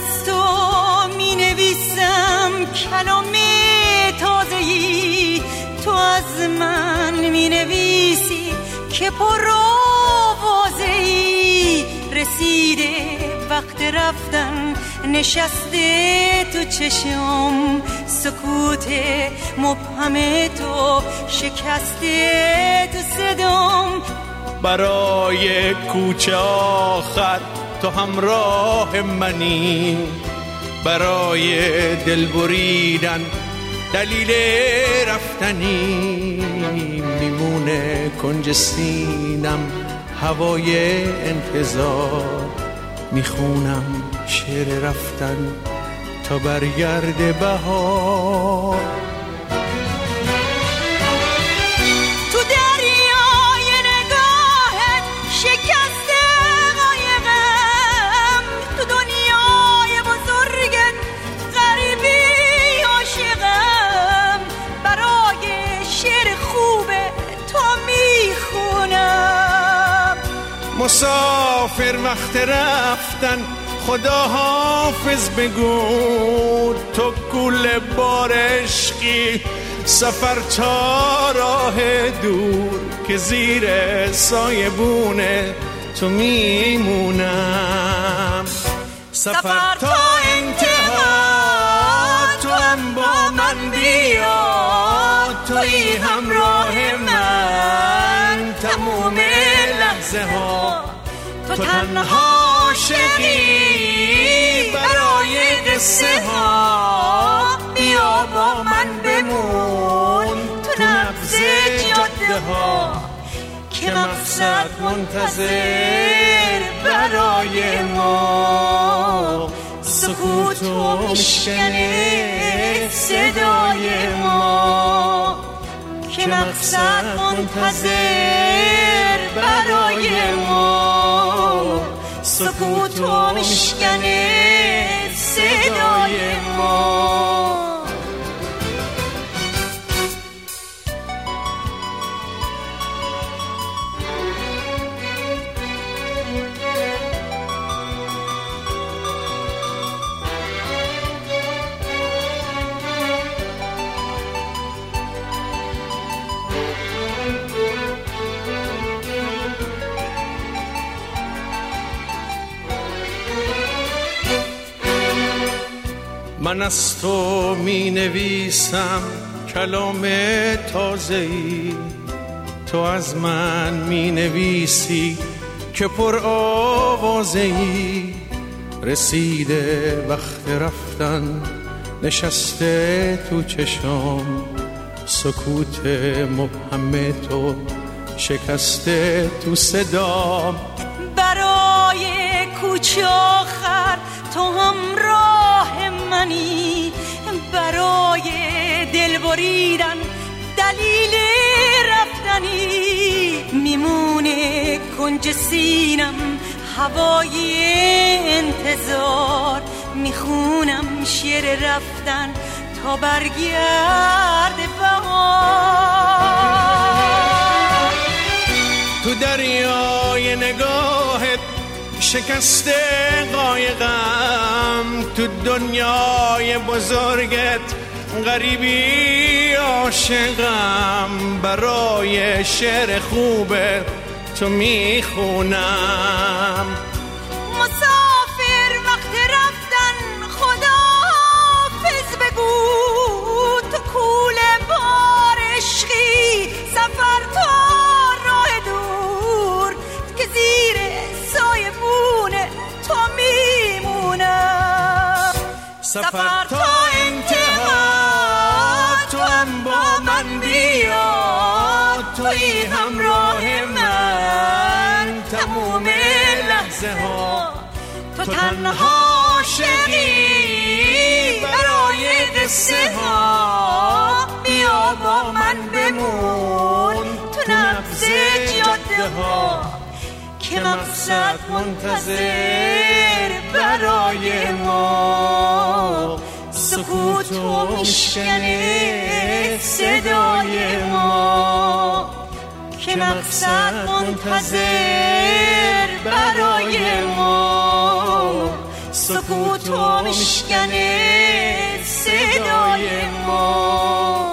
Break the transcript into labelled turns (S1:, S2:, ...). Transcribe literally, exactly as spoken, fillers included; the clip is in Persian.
S1: از تو می نویسم کلام تازه‌ای، تو از من می نویسی که پر آوازه‌ای. رسیده وقت رفتن، نشسته تو چشم، سکوت مبهم تو شکسته تو صدام.
S2: برای کوچه آخر تو همراه منی، برای دل بریدن دلیل رفتنی. میمونه کنج سینم هوای انتظار، میخونم شعر رفتن تا برگرد بهار.
S1: تو دریای نگاهت شکسته قایقم، تو دنیای بزرگت غریبی عاشقم. برای شعر خوبه تو میخونم.
S2: مسافر وقت رفتن خدا حافظ بگو، تو گل بار عشقی سفر تا راه دور، که زیر سایبونه تو میمونم. سفر تا انتها تو هم با من بیا، توی همراه من تموم لحظه ها. تو تنها عاشقی برای قصه ها، بیا با من بمون تو نبض جاده ها، که مقصد منتظر برای ما. سکوت و میشکنه صدای ما، که مقصد منتظر برای ما. سکوت و میشکنه صدای ما. من از تو می نویسم کلام تازه‌ای، تو از من می نویسی که پر آوازه‌ای. رسیده وقت رفتن، نشسته تو چشم، سکوت مبهم تو شکسته تو صدام.
S1: برای کوچه آخر تو همراه منی، برای دل بریدن دلیل رفتنی. میمونه کنج سینم هوای انتظار، میخونم شعر رفتن تا برگرد بهار.
S2: تو دریای نگاهت شکسته قایقم، تو دنیای بزرگت غریبی عاشقم. برای شعر خوبه تو میخونم.
S1: مسافر وقت رفتن خدا حافظ بگو، تو کوله بار عشقی سفر تا راه دور، که زیر سایبونه تو میمونم.
S2: سفر تا انتها تو هم با من بیا، توی همراه من تموم لحظه ها. تو تنها عاشقی برای قصه ها، بیا با من بمون تو نبض جاده ها، که مقصد منتظر برای ما. سکوت و میشکنه صدای ما، که مقصد منتظر برای ما.
S1: سکوتو میشکنه صدای ما.